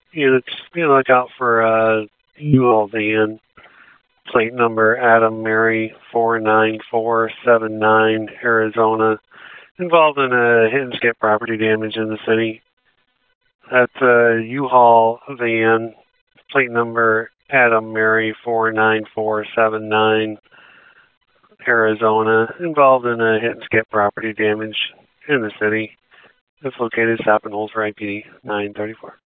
Units, look out for a U-Haul van, plate number Adam Mary 49479, Arizona, involved in a hit and skip property damage in the city. That's a U-Haul van, plate number Adam Mary 49479, Arizona, involved in a hit and skip property damage in the city. It's located south in Holsworth IPD 934.